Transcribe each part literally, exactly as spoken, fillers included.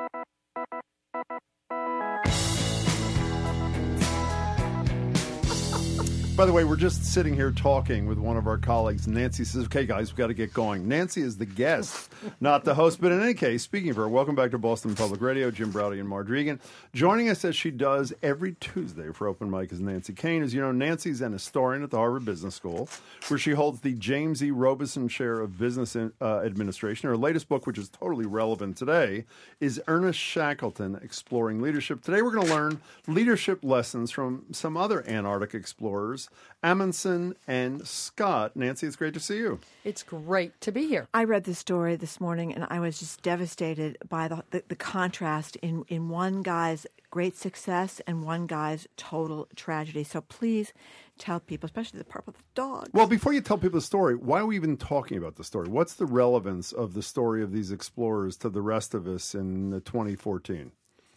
By the way, we're just sitting here talking with one of our colleagues. Nancy says, okay, guys, we've got to get going. Nancy is the guest, not the host. But in any case, speaking of her, welcome back to Boston Public Radio. Jim Braude and Marge Regan. Joining us as she does every Tuesday for Open Mic is Nancy Kane. As you know, Nancy's an historian at the Harvard Business School, where she holds the James E. Robeson Chair of Business uh, Administration. Her latest book, which is totally relevant today, is Ernest Shackleton, Exploring Leadership. Today we're going to learn leadership lessons from some other Antarctic explorers, Amundsen and Scott. Nancy, it's great to see you. It's great to be here. I read this story this morning, and I was just devastated by the, the, the contrast in, in one guy's great success and one guy's total tragedy. So please tell people, especially the part with the dog. Well, before you tell people the story, why are we even talking about the story? What's the relevance of the story of these explorers to the rest of us in twenty fourteen?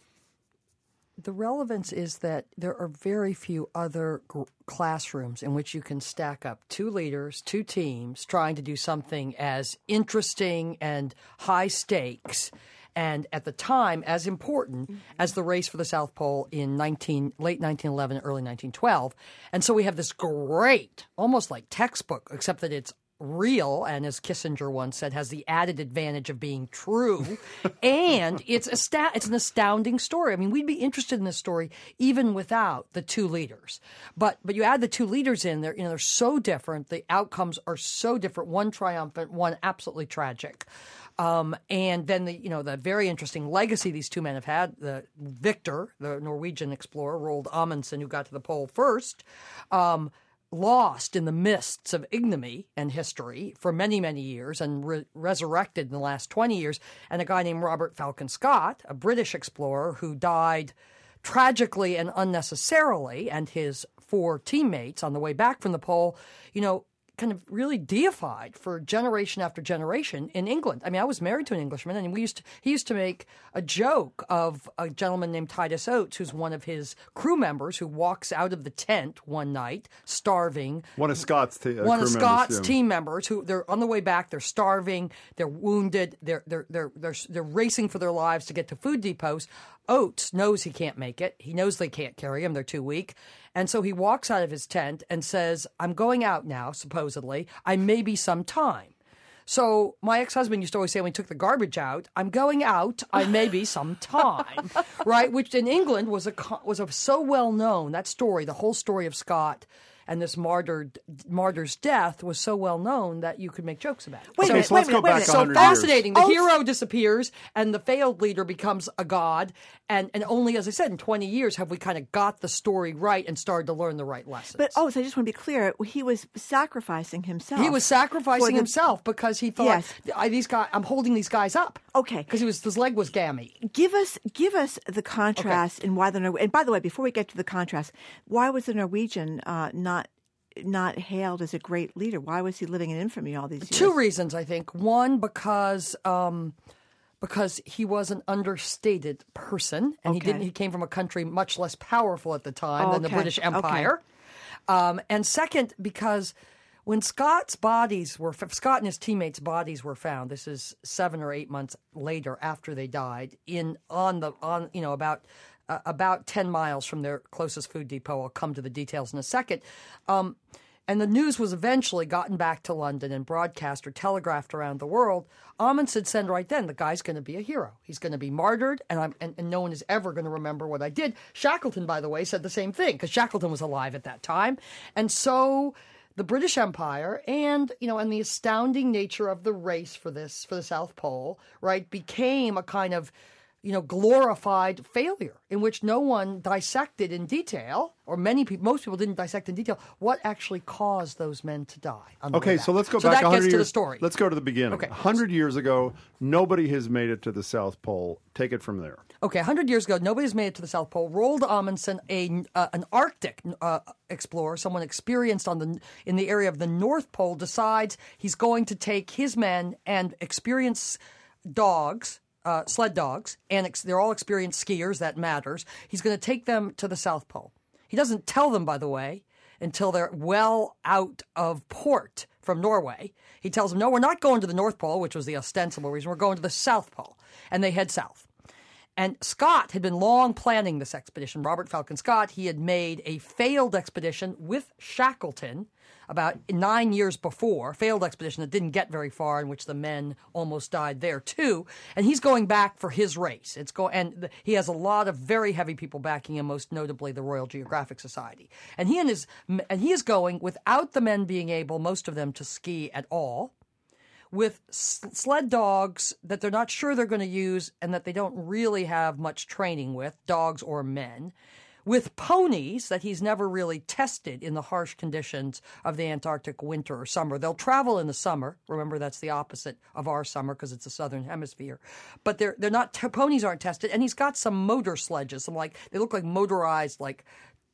The relevance is that there are very few other gr- classrooms in which you can stack up two leaders, two teams, trying to do something as interesting and high stakes and at the time as important mm-hmm. as the race for the South Pole in nineteen, late nineteen eleven, early nineteen twelve. And so we have this great, almost like textbook, except that it's real, and as Kissinger once said, has the added advantage of being true, and it's a sta- it's an astounding story. I mean, we'd be interested in this story even without the two leaders. But but you add the two leaders in, they're you know they're so different. The outcomes are so different. One triumphant, one absolutely tragic. Um, and then the you know the very interesting legacy these two men have had. The Victor, the Norwegian explorer, Roald Amundsen, who got to the pole first. Um, lost in the mists of ignominy and history for many, many years and re- resurrected in the last twenty years, and a guy named Robert Falcon Scott, a British explorer who died tragically and unnecessarily, and his four teammates on the way back from the pole, you know, kind of really deified for generation after generation in England. I mean, I was married to an Englishman, and we used to, he used to make a joke of a gentleman named Titus Oates, who's one of his crew members, who walks out of the tent one night, starving. One of Scott's, te- uh, one crew of Scott's members, yeah. team members, who they're on the way back, they're starving, they're wounded, they're they're they're they're they're racing for their lives to get to food depots. Oates knows he can't make it. He knows they can't carry him. They're too weak. And so he walks out of his tent and says, I'm going out now, supposedly. I may be some time. So my ex-husband used to always say when we took the garbage out, I'm going out, I may be some time, right? Which in England was a was a, so well known, that story, the whole story of Scott and this martyred, martyr's death was so well known that you could make jokes about it. Wait okay, a minute, so let's wait a go minute, back wait a a So hundred fascinating. years. The hero disappears, and the failed leader becomes a god. And, and only, as I said, in twenty years have we kind of got the story right and started to learn the right lessons. But, oh, so I just want to be clear. He was sacrificing himself. He was sacrificing the, himself because he thought, yes. I, these guys, I'm holding these guys up. Okay. Because he was his leg was gammy. Give us give us the contrast Okay. and why the Nor- and by the way, before we get to the contrast, why was the Norwegian uh, not not hailed as a great leader? Why was he living in infamy all these years? Two reasons, I think. One, because um, because he was an understated person, and he Okay. didn't. He came from a country much less powerful at the time than the Okay. British Okay. Empire. Um, and second, because when Scott's bodies were Scott and his teammates' bodies were found, this is seven or eight months later after they died, in on the on you know about. Uh, about ten miles from their closest food depot. I'll come to the details in a second. Um, and the news was eventually gotten back to London and broadcast or telegraphed around the world. Amundsen said right then, the guy's going to be a hero. He's going to be martyred, and, I'm, and, and no one is ever going to remember what I did. Shackleton, by the way, said the same thing, because Shackleton was alive at that time. And so the British Empire and, you know, and the astounding nature of the race for this, for the South Pole, right, became a kind of, you know, glorified failure in which no one dissected in detail, or many people, most people didn't dissect in detail, what actually caused those men to die. On the Okay, way so back. let's go so back that one hundred gets years. to the story. Let's go to the beginning. Okay. one hundred years ago, nobody has made it to the South Pole. Take it from there. Okay, one hundred years ago, nobody's made it to the South Pole. Roald Amundsen, a, uh, an Arctic uh, explorer, someone experienced on the in the area of the North Pole, decides he's going to take his men and experienced dogs, uh, sled dogs, and ex- they're all experienced skiers, that matters. He's going to take them to the South Pole. He doesn't tell them, by the way, until they're well out of port from Norway. He tells them, no, we're not going to the North Pole, which was the ostensible reason. We're going to the South Pole. And they head south. And Scott had been long planning this expedition. Robert Falcon Scott, he had made a failed expedition with Shackleton about nine years before, failed expedition that didn't get very far, in which the men almost died there too. And he's going back for his race. It's go, and he has a lot of very heavy people backing him, most notably the Royal Geographic Society. And he and his and he is going without the men being able, most of them, to ski at all, with sled dogs that they're not sure they're going to use and that they don't really have much training with, dogs or men, with ponies that he's never really tested in the harsh conditions of the Antarctic winter or summer. They'll travel in the summer. Remember, that's the opposite of our summer because it's the southern hemisphere. But they're they're not t- ponies aren't tested, and he's got some motor sledges. Some like they look like motorized like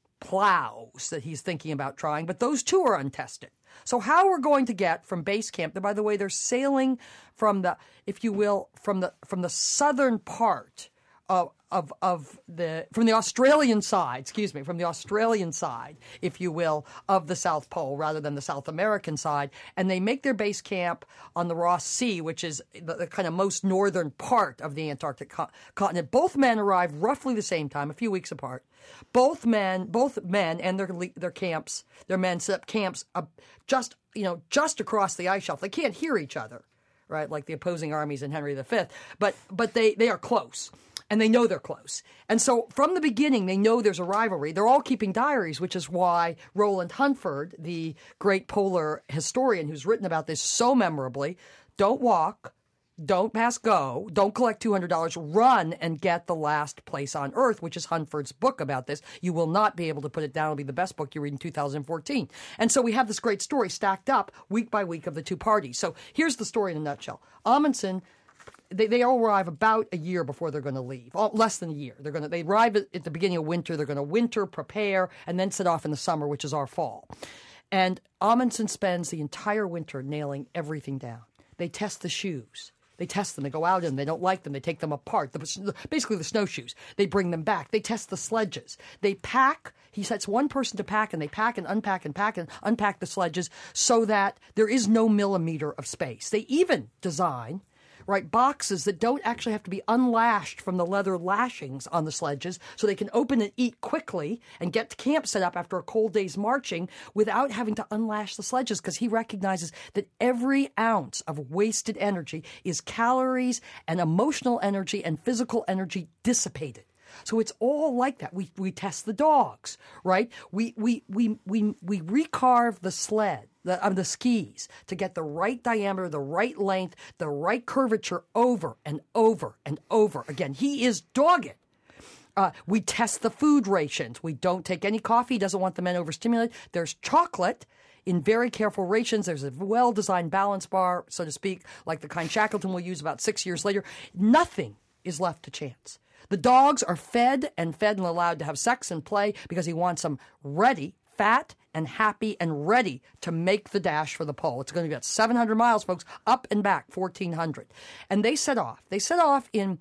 plows that he's thinking about trying, but those too are untested. So how we're going to get from base camp, by the way, they're sailing from the, if you will, from the from the southern part of of of the from the Australian side, excuse me, from the Australian side, if you will, of the South Pole rather than the South American side, and they make their base camp on the Ross Sea, which is the, the kind of most northern part of the Antarctic co- continent. Both men arrive roughly the same time, a few weeks apart. Both men, both men and their their camps, their men set up camps uh, just you know just across the ice shelf. They can't hear each other, right, like the opposing armies in Henry the Fifth, but but they they are close. And they know they're close. And so from the beginning, they know there's a rivalry. They're all keeping diaries, which is why Roland Huntford, the great polar historian who's written about this so memorably, don't walk, don't pass go, don't collect two hundred dollars, run and get The Last Place on Earth, which is Huntford's book about this. You will not be able to put it down. It'll be the best book you read in two thousand fourteen. And so we have this great story stacked up week by week of the two parties. So here's the story in a nutshell. Amundsen, They they all arrive about a year before they're going to leave, oh, less than a year. They're going to they arrive at, at the beginning of winter. They're going to winter, prepare, and then set off in the summer, which is our fall. And Amundsen spends the entire winter nailing everything down. They test the shoes. They test them. They go out in them. They don't like them. They take them apart. The, basically, the snowshoes. They bring them back. They test the sledges. They pack. He sets one person to pack, and they pack and unpack and pack and unpack the sledges so that there is no millimeter of space. They even design right, boxes that don't actually have to be unlashed from the leather lashings on the sledges so they can open and eat quickly and get camp set up after a cold day's marching without having to unlash the sledges, because he recognizes that every ounce of wasted energy is calories and emotional energy and physical energy dissipated. So it's all like that. We we test the dogs, right? We we we we we recarve the sled, the uh, the skis to get the right diameter, the right length, the right curvature over and over and over again. He is dogged. Uh, we test the food rations. We don't take any coffee. He doesn't want the men overstimulated. There's chocolate in very careful rations. There's a well-designed balance bar, so to speak, like the kind Shackleton will use about six years later. Nothing is left to chance. The dogs are fed and fed and allowed to have sex and play because he wants them ready, fat and happy and ready to make the dash for the pole. It's going to be about seven hundred miles, folks, up and back, fourteen hundred. And they set off. They set off in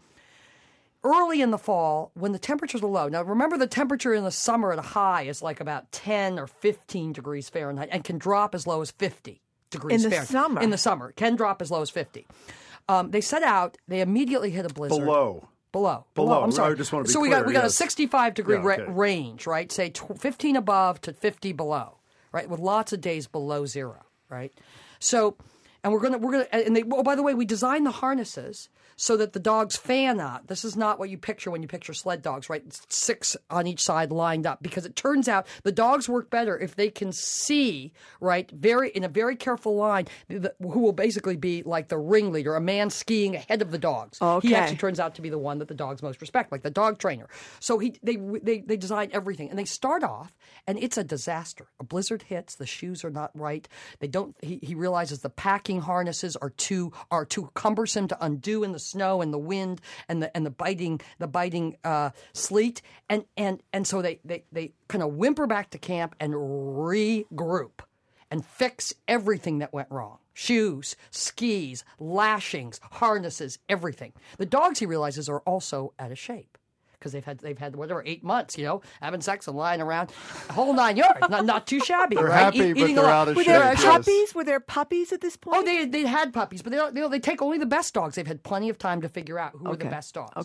early in the fall when the temperatures are low. Now, remember, the temperature in the summer at a high is like about ten or fifteen degrees Fahrenheit and can drop as low as fifty degrees in the Fahrenheit. Summer. In the summer. Can drop as low as fifty. Um, they set out. They immediately hit a blizzard. Below. Below. Below. Below. I'm sorry. I just want to be so we clear, got we got yes. a sixty-five degree Yeah, okay. ra- range, right? Say tw- fifteen above to fifty below, right? With lots of days below zero, right? So, and we're gonna we're gonna and they. Oh, by the way, we designed the harnesses so that the dogs fan out. This is not what you picture when you picture sled dogs, right? It's six on each side lined up, because it turns out the dogs work better if they can see, right, very in a very careful line, the, who will basically be like the ringleader, a man skiing ahead of the dogs. Okay. He actually turns out to be the one that the dogs most respect, like the dog trainer. So he they they they design everything, and they start off, and it's a disaster. A blizzard hits, the shoes are not right. They don't. He, he realizes the packing harnesses are too are too cumbersome to undo in the snow and the wind and the and the biting the biting uh, sleet, and and and so they they they kind of whimper back to camp and regroup and fix everything that went wrong. Shoes, skis, lashings, harnesses, everything. The dogs, he realizes, are also out of shape because they've had they've had whatever eight months, you know, having sex and lying around, a whole nine yards. Not not too shabby, They're right? happy, E- but eating a they're lot. out of Were shape. there yes. puppies? Were there puppies at this point? Oh, they they had puppies, but they don't, they, don't, they take only the best dogs. They've had plenty of time to figure out who are the Okay. best dogs. Okay.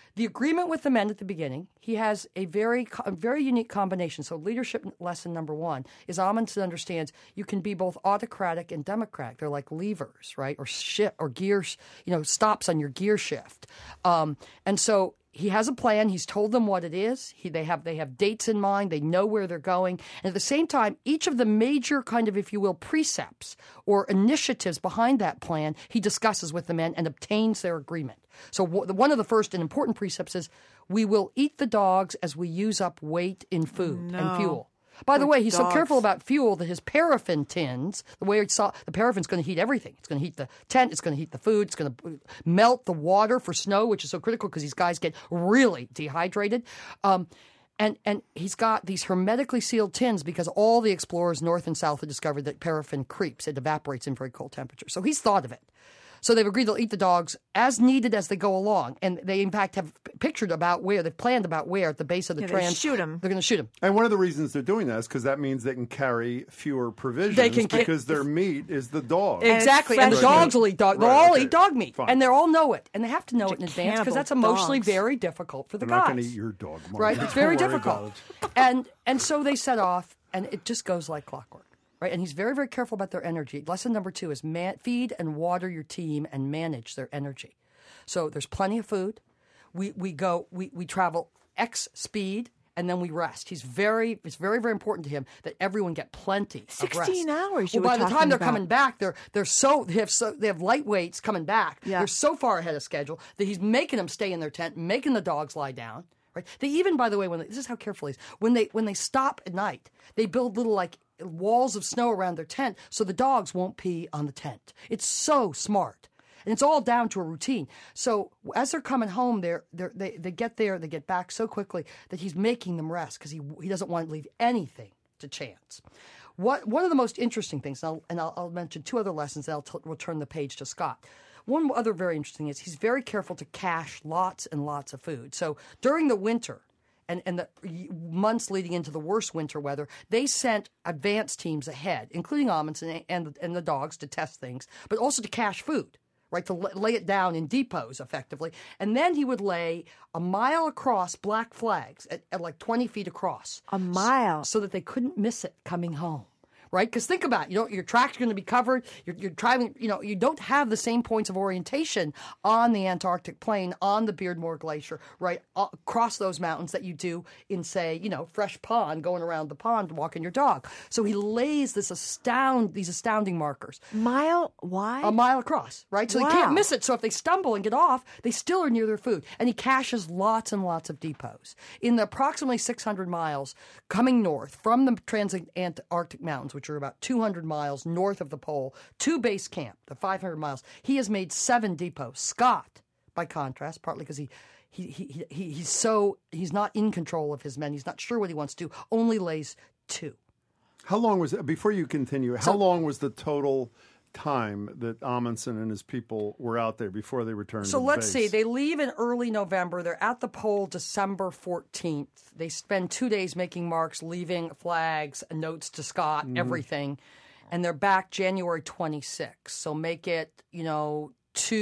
the agreement with the men at the beginning, he has a very a very unique combination. So leadership lesson number one is Amundsen understands you can be both autocratic and democratic. They're like levers, right? Or shift, or gears, you know, stops on your gear shift. Um, and so he has a plan. He's told them what it is. He, they have they have dates in mind. They know where they're going. And at the same time, each of the major kind of, if you will, precepts or initiatives behind that plan, he discusses with the men and obtains their agreement. So w- one of the first and important precepts is we will eat the dogs as we use up weight in food No. and fuel. By the Poor way, he's dogs. so careful about fuel that his paraffin tins, the way he saw, the paraffin's going to heat everything. It's going to heat the tent. It's going to heat the food. It's going to melt the water for snow, which is so critical because these guys get really dehydrated. Um, and and he's got these hermetically sealed tins because all the explorers north and south have discovered that paraffin creeps. It evaporates in very cold temperatures. So he's thought of it. So they've agreed they'll eat the dogs as needed as they go along. And they, in fact, have pictured about where, they've planned about where at the base of the Yeah, they trans. shoot 'em. They're going to shoot them. And one of the reasons they're doing that is because that means they can carry fewer provisions They can get- because their meat is the dog. it's Exactly. And the fresh dogs meat. will eat dog. They'll Right, all okay. eat dog meat. Fine. And they all know it. And they have to know it in Bunch of advance because cannibal that's emotionally dogs. very difficult for the I'm guys. not going to eat your dog, Mark. Right? It's very Don't worry difficult. about it. and and so they set off, and it just goes like clockwork. Right? And he's very, very careful about their energy. Lesson number two is man- feed and water your team and manage their energy. So there's plenty of food. We we go we, we travel X speed and then we rest. He's very it's very, very important to him that everyone get plenty of rest. sixteen hours you Well, by were the time talking they're about. coming back, they're they're so they have so they have lightweights coming back. Yeah. They're so far ahead of schedule that he's making them stay in their tent, making the dogs lie down. Right? They even, by the way, when they, this is how careful he is. When they when they stop at night, they build little like walls of snow around their tent so the dogs won't pee on the tent. It's so smart. And it's all down to a routine. So as they're coming home, they're, they're, they they get there, they get back so quickly that he's making them rest because he he doesn't want to leave anything to chance. What one of the most interesting things, and I'll, and I'll, I'll mention two other lessons, and I'll t- we'll turn the page to Scott. One other very interesting is he's very careful to cache lots and lots of food. So during the winter, and, and the months leading into the worst winter weather, they sent advance teams ahead, including Amundsen and, and, and the dogs to test things, but also to cache food, right, to lay it down in depots effectively. And then he would lay a mile across black flags at, at like twenty feet across. A mile. So that they couldn't miss it coming home. Right? Because think about it. You know, your track's going to be covered. You're, you're driving, you know, you don't have the same points of orientation on the Antarctic plain, on the Beardmore Glacier, right, across those mountains that you do in, say, you know, Fresh Pond, going around the pond, walking your dog. So he lays this astound, these astounding markers. Mile wide? A mile across, right? So Wow. they can't miss it. So if they stumble and get off, they still are near their food. And he caches lots and lots of depots. In the approximately six hundred miles coming north from the Transantarctic Mountains, which are about two hundred miles north of the pole, to base camp, the five hundred miles, he has made seven depots. Scott, by contrast, partly because he He, he, he, he's so, he's not in control of his men. He's not sure what he wants to do, only lays two. How long was it, before you continue, how So- long was the total time that Amundsen and his people were out there before they returned So to the let's base? see. They leave in early November. They're at the pole December fourteenth. They spend two days making marks, leaving flags, notes to Scott, Mm-hmm. everything. And they're back January twenty-sixth. So make it, you know,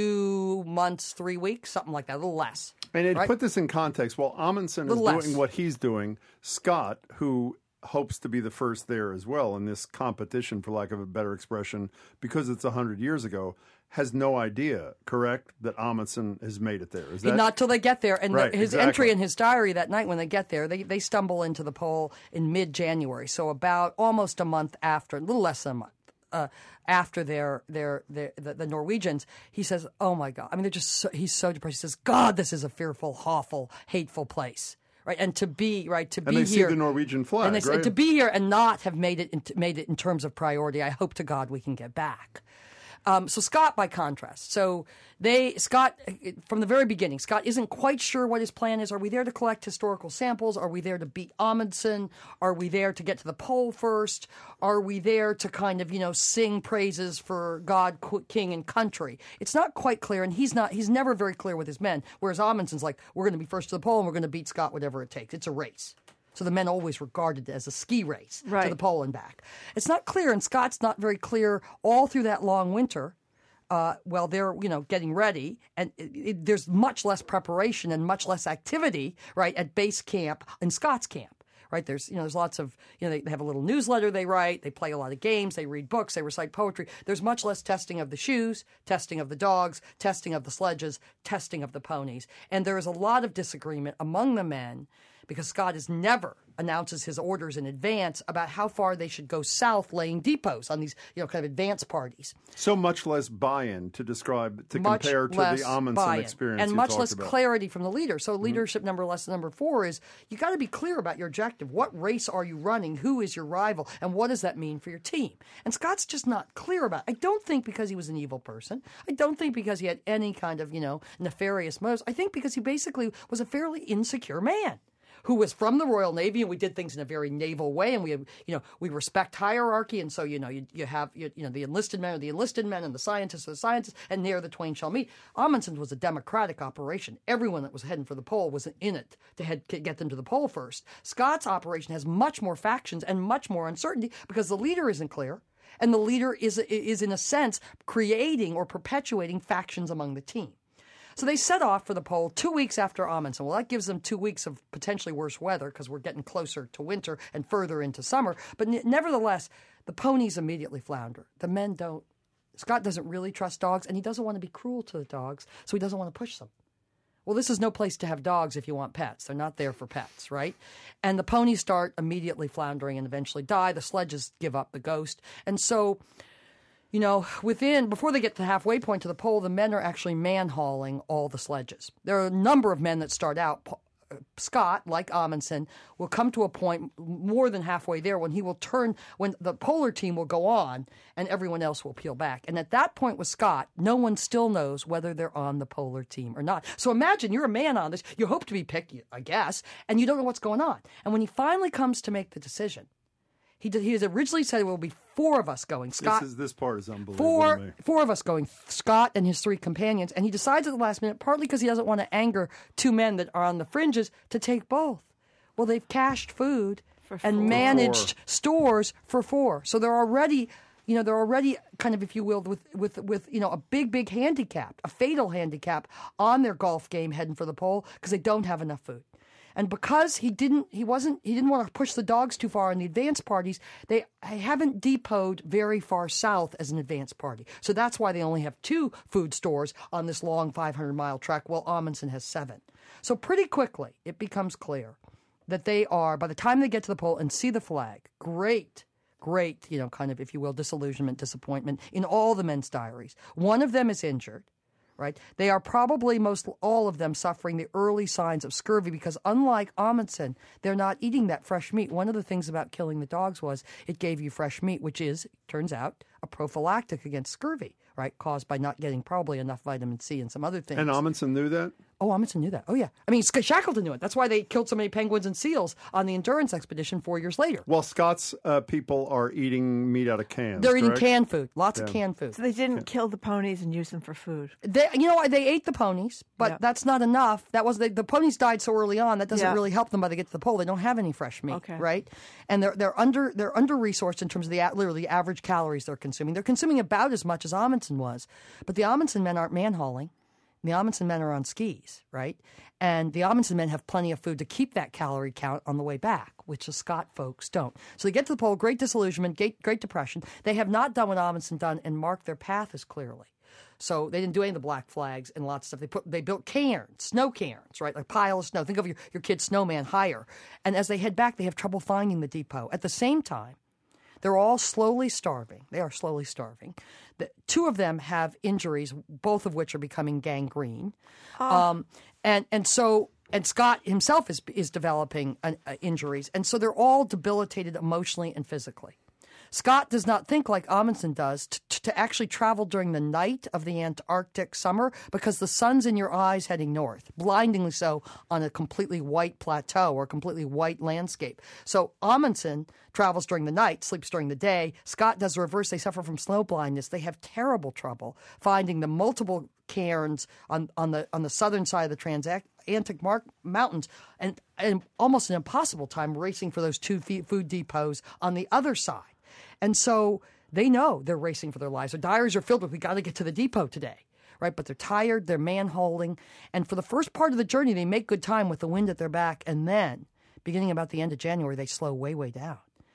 two months, three weeks, something like that, a little less. And to right? put this in context, while Amundsen is Little less. doing what he's doing, Scott, who hopes to be the first there as well in this competition, for lack of a better expression, because it's one hundred years ago, has no idea, correct, that Amundsen has made it there. Is that Not till they get there. And the- Right, his exactly. entry in his diary that night when they get there, they, they stumble into the pole in mid-January. So about almost a month after, a little less than a month. Uh, after their, their, their the, the Norwegians, he says, "Oh my God!" I mean, they're just so, he's so depressed. He says, "God, this is a fearful, awful, hateful place." Right, and to be right to And be they see here, the Norwegian flag, and they say, right? to be here and not have made it in, made it in terms of priority. I hope to God we can get back. Um, so Scott, by contrast, so they Scott from the very beginning, Scott isn't quite sure what his plan is. Are we there to collect historical samples? Are we there to beat Amundsen? Are we there to get to the pole first? Are we there to kind of you know sing praises for God, King, and country? It's not quite clear, and he's not. He's never very clear with his men. Whereas Amundsen's like, we're going to be first to the pole, and we're going to beat Scott, whatever it takes. It's a race. So the men always regarded it as a ski race to Right. the pole and back. It's not clear, and Scott's not very clear all through that long winter uh, well, they're, you know, getting ready, and it, it, there's much less preparation and much less activity, right, at base camp in Scott's camp. Right, there's you know there's lots of you know they, they have a little newsletter they write, they play a lot of games, they read books, they recite poetry. There's much less testing of the shoes, testing of the dogs, testing of the sledges, testing of the ponies, and there is a lot of disagreement among the men because Scott is never announces his orders in advance about how far they should go south laying depots on these you know kind of advance parties. So much less buy-in to describe to much compare to the Amundsen buy-in. experience, and you much talked less about. clarity from the leader. So leadership mm-hmm. number lesson number four is you got to be clear about your objective. What race are you running? Who is your rival? And what does that mean for your team? And Scott's just not clear about it. I don't think because he was an evil person. I don't think because he had any kind of you know nefarious motives. I think because he basically was a fairly insecure man who was from the Royal Navy, and we did things in a very naval way, and we, you know, we respect hierarchy, and so you know, you, you have you, you know the enlisted men are the enlisted men, and the scientists are the scientists, and near the twain shall meet. Amundsen was a democratic operation. Everyone that was heading for the pole was in it to head get them to the pole first. Scott's operation has much more factions and much more uncertainty because the leader isn't clear, and the leader is is in a sense creating or perpetuating factions among the team. So they set off for the pole two weeks after Amundsen. Well, that gives them two weeks of potentially worse weather because we're getting closer to winter and further into summer. But ne- nevertheless, the ponies immediately flounder. The men don't. Scott doesn't really trust dogs, and he doesn't want to be cruel to the dogs, so he doesn't want to push them. Well, this is no place to have dogs if you want pets. They're not there for pets, right? And the ponies start immediately floundering and eventually die. The sledges give up the ghost. And so... You know, within, before they get to the halfway point to the pole, the men are actually man-hauling all the sledges. There are a number of men that start out. Scott, like Amundsen, will come to a point more than halfway there when he will turn, when the polar team will go on and everyone else will peel back. And at that point with Scott, no one still knows whether they're on the polar team or not. So imagine you're a man on this. You hope to be picked, I guess, and you don't know what's going on. And when he finally comes to make the decision, He did, he has originally said it will be four of us going. Scott, this, is, this part is unbelievable four, to me. Four of us going, Scott and his three companions. And he decides at the last minute, partly because he doesn't want to anger two men that are on the fringes, to take both. Well, they've cached food For and four. managed Four. stores for four. So they're already, you know, they're already kind of, if you will, with, with, with you know, a big, big handicap, a fatal handicap on their golf game heading for the pole because they don't have enough food. And because he didn't, he wasn't, he didn't want to push the dogs too far in the advance parties, they haven't depoted very far south as an advance party. So that's why they only have two food stores on this long five hundred mile trek, while Amundsen has seven. So pretty quickly, it becomes clear that they are, by the time they get to the pole and see the flag, great, great, you know, kind of, if you will, disillusionment, disappointment in all the men's diaries. One of them is injured. Right? They are probably most all of them suffering the early signs of scurvy because unlike Amundsen, they're not eating that fresh meat. One of the things about killing the dogs was it gave you fresh meat, which is, turns out, a prophylactic against scurvy, right? Caused by not getting probably enough vitamin C and some other things. And Amundsen knew that? Oh, Amundsen knew that. Oh, yeah. I mean, Shackleton knew it. That's why they killed so many penguins and seals on the Endurance expedition four years later. Well, Scott's uh, people are eating meat out of cans. They're eating correct? canned food, lots Yeah. of canned food. So they didn't kill the ponies and use them for food. They, you know, they ate the ponies, but Yeah. that's not enough. That was the, the ponies died so early on. That doesn't Yeah. really help them by the get to the pole. They don't have any fresh meat, Okay. right? And they're they're under they're under resourced in terms of the literally the average calories they're consuming. They're consuming about as much as Amundsen was, but the Amundsen men aren't man hauling. The Amundsen men are on skis, right? And the Amundsen men have plenty of food to keep that calorie count on the way back, which the Scott folks don't. So they get to the pole, great disillusionment, great, great depression. They have not done what Amundsen done and marked their path as clearly. So they didn't do any of the black flags and lots of stuff. They put they built cairns, snow cairns, right? Like a pile of snow. Think of your, your kid's snowman higher. And as they head back, they have trouble finding the depot. At the same time, they're all slowly starving. They are slowly starving. The, two of them have injuries, both of which are becoming gangrene. Oh. Um, and and so and Scott himself is is developing uh, uh, injuries, and so they're all debilitated emotionally and physically. Scott does not think like Amundsen does to, to actually travel during the night of the Antarctic summer because the sun's in your eyes heading north, blindingly so on a completely white plateau or a completely white landscape. So Amundsen travels during the night, sleeps during the day. Scott does the reverse. They suffer from snow blindness. They have terrible trouble finding the multiple cairns on, on the on the southern side of the Transatlantic Mar- Mountains, and, and almost an impossible time racing for those two food depots on the other side. And so They know they're racing for their lives. Their diaries are filled with, we got to get to the depot today, right? But they're tired, they're man-hauling. And for the first part of the journey, they make good time with the wind at their back. And then, beginning about the end of January, they slow way, way down.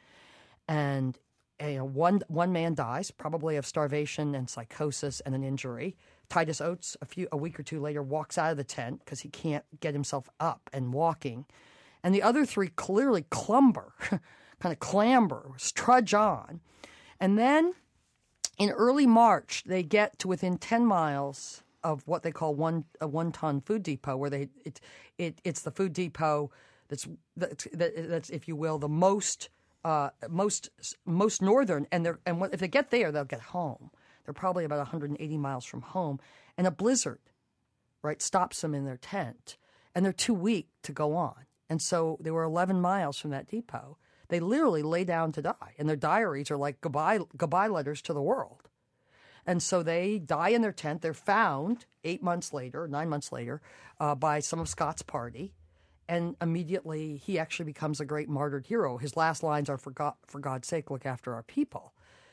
And you know, one one man dies, probably of starvation and psychosis and an injury. Titus Oates, a few a week or two later, walks out of the tent because he can't get himself up and walking. And the other three clearly clumber, kind of clamber, trudge on. And then in early March, they get to within ten miles of what they call one a one-ton food depot, where they it, it it's the food depot that's, that's, that's if you will, the most uh, most most northern. And they're and if they get there, they'll get home. They're probably about one hundred eighty miles from home. And a blizzard, right, stops them in their tent. And they're too weak to go on. And so they were eleven miles from that depot. They literally lay down to die. And their diaries are like goodbye, goodbye letters to the world. And so they die in their tent. They're found eight months later, nine months later, uh, by some of Scott's party. And immediately he actually becomes a great martyred hero. His last lines are, for, God, for God's sake, look after our people.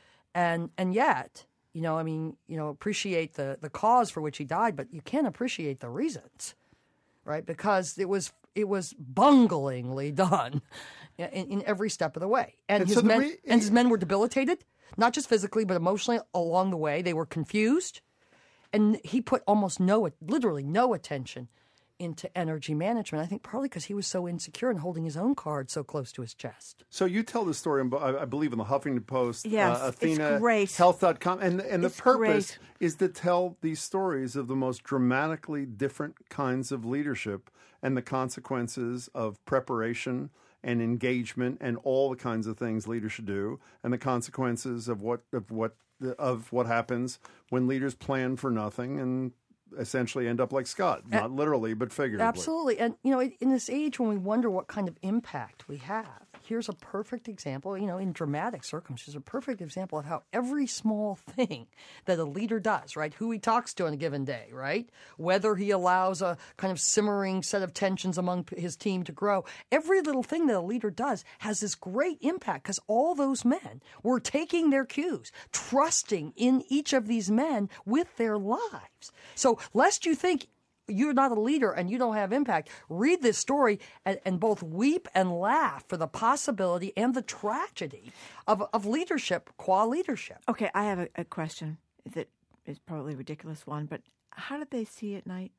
And and yet... You know, I mean, you know, appreciate the, the cause for which he died, but you can't appreciate the reasons, right? Because it was it was bunglingly done in, in every step of the way. And, And his so the men re- and his men were debilitated, not just physically, but emotionally along the way. They were confused. And he put almost no, literally no attention into energy management. I think probably because he was so insecure and holding his own card so close to his chest. So you tell the story, I believe, in the Huffington Post, Yes, uh, it's Athena, great. health dot com. And, and the It's purpose great. is to tell these stories of the most dramatically different kinds of leadership and the consequences of preparation and engagement and all the kinds of things leaders should do, and the consequences of what of what of what happens when leaders plan for nothing and essentially end up like Scott, not literally, but figuratively. Absolutely. And, you know, in this age when we wonder what kind of impact we have, here's a perfect example, you know, in dramatic circumstances, a perfect example of how every small thing that a leader does, right, who he talks to on a given day, right, whether he allows a kind of simmering set of tensions among his team to grow, every little thing that a leader does has this great impact because all those men were taking their cues, trusting in each of these men with their lives. So lest you think you're not a leader and you don't have impact, read this story and, and both weep and laugh for the possibility and the tragedy of, of leadership, qua leadership. Okay, I have a, a question that is probably a ridiculous one, but how did they see at night?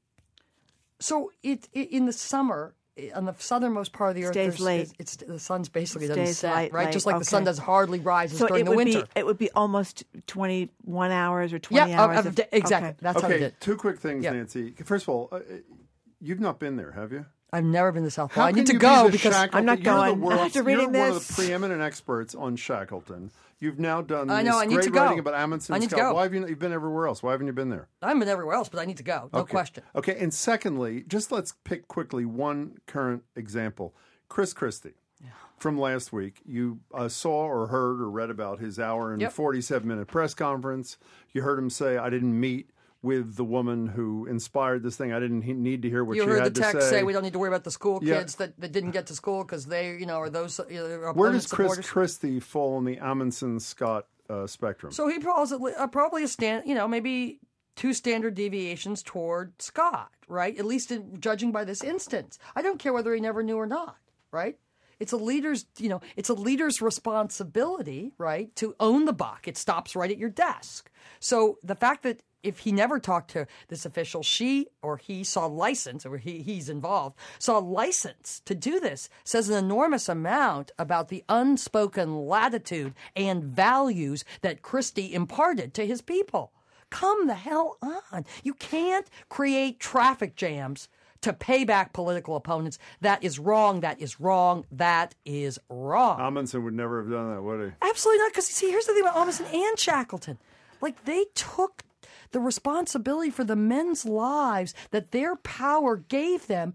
So it, it in the summer, on the southernmost part of the earth, Stays there's- late. It's, it's the sun's basically Stays doesn't set, light, right? light, Just like the sun okay. does hardly rises So during it the would winter. be it would be almost twenty-one hours or twenty yeah, hours of, of, of, exactly. Okay. That's how they Okay, did. two quick things, Yeah. Nancy. First of all, uh, you've not been there, have you? I've never been to South How Pole. I can need to you go be the because Shackleton- I'm not you're going. The world's, After reading you're one of this- the preeminent experts on Shackleton. You've now done I know, this I need great to go. writing about Amundsen I need to Scott. go. Why have you you've been everywhere else? Why haven't you been there? I haven't been everywhere else, but I need to go. No Okay. question. Okay, and secondly, just let's pick quickly one current example. Chris Christie. From last week, you uh, saw or heard or read about his hour and Yep. forty-seven minute press conference. You heard him say, I didn't meet with the woman who inspired this thing. I didn't he- need to hear what You she heard had the to text say. say we don't need to worry about the school Yeah. kids that, that didn't get to school because they, you know, are those you know, Where opponent does Chris supporters. Christie fall on the Amundsen Scott uh, spectrum? So he probably uh, probably a stand, you know, maybe two standard deviations toward Scott, right? At least in, judging by this instance. I don't care whether he never knew or not, right? It's a leader's, you know, it's a leader's responsibility, right, to own the buck. It stops right at your desk. So the fact that if he never talked to this official, she or he saw license, or he, he's involved, saw license to do this, says an enormous amount about the unspoken latitude and values that Christie imparted to his people. Come the hell on. You can't create traffic jams to pay back political opponents. That is wrong. That is wrong. That is wrong. Amundsen would never have done that, would he? Absolutely not. Because, see, here's the thing about Amundsen and Shackleton. Like, they took the responsibility for the men's lives that their power gave them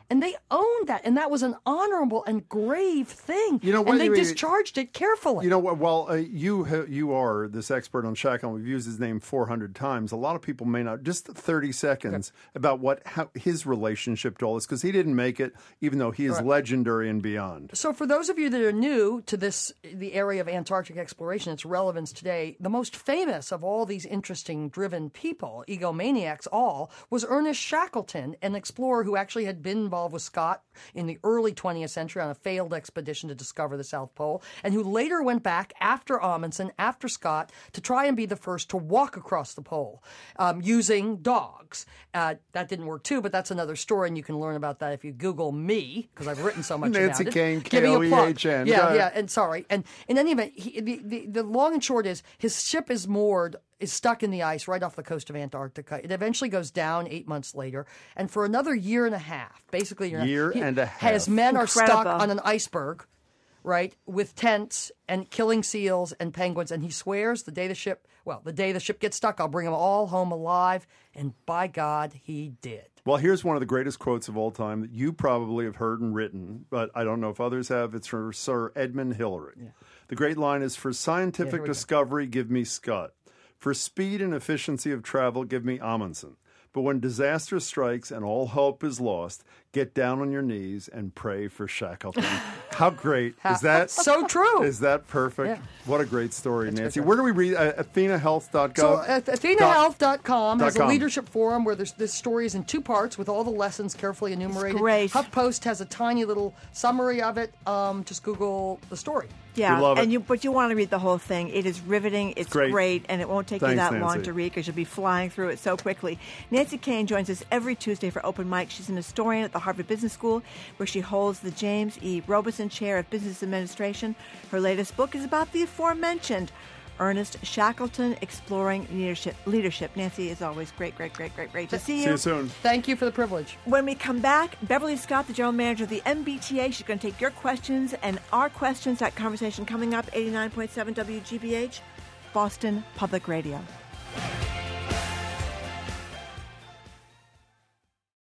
And they owned that, and that was an honorable and grave thing. You know what, and they you- discharged it carefully. You know what? Well, uh, you ha- you are this expert on Shackleton. We've used his name four hundred times. A lot of people may not. Just thirty seconds about what how his relationship to all this, because he didn't make it, even though he is Right. legendary and beyond. So for those of you that are new to this, the area of Antarctic exploration, its relevance today, the most famous of all these interesting, driven people, egomaniacs all, was Ernest Shackleton, an explorer who actually had been involved with Scott in the early twentieth century on a failed expedition to discover the South Pole, and who later went back after Amundsen, after Scott, to try and be the first to walk across the pole um, using dogs. Uh, that didn't work too, but that's another story, and you can learn about that if you Google me, because I've written so much Nancy about it. Kane, Give me a K O E plug. H N. Go Yeah, ahead. yeah, and sorry. And in any event, he, the, the, the long and short is his ship is moored, is stuck in the ice right off the coast of Antarctica. It eventually goes down eight months later. And for another year and a half, basically a year, Year he- and a half. his men are stuck Incredible. on an iceberg, right, with tents and killing seals and penguins. And he swears the day the ship, well, the day the ship gets stuck, I'll bring them all home alive. And by God, he did. Well, here's one of the greatest quotes of all time that you probably have heard and written, but I don't know if others have. It's from Sir Edmund Hillary. The great line is, "For scientific here we go. discovery, give me Scott. For speed and efficiency of travel, give me Amundsen. But when disaster strikes and all hope is lost, get down on your knees and pray for Shackleton." How great is that? So true. Is that perfect? Yeah. What a great story, That's Nancy. good. Where do we read? Uh, athena health dot gov. So at athena health dot com has dot com. a leadership forum where there's, this story is in two parts with all the lessons carefully enumerated. great. HuffPost has a tiny little summary of it. Um, just Google the story. Yeah, We love it. and you but you want to read the whole thing. It is riveting. It's Great. great, and it won't take you Thanks, that long Nancy. to read because you'll be flying through it so quickly. Nancy Kane joins us every Tuesday for Open Mic. She's an historian at the Harvard Business School, where she holds the James E. Robeson Chair of Business Administration. Her latest book is about the aforementioned Ernest Shackleton, Exploring Leadership. Leadership. Nancy, is always great, great, great, great, great to see you. See you soon. Thank you for the privilege. When we come back, Beverly Scott, the general manager of the M B T A, she's going to take your questions and our questions. That conversation coming up, eighty-nine point seven W G B H, Boston Public Radio.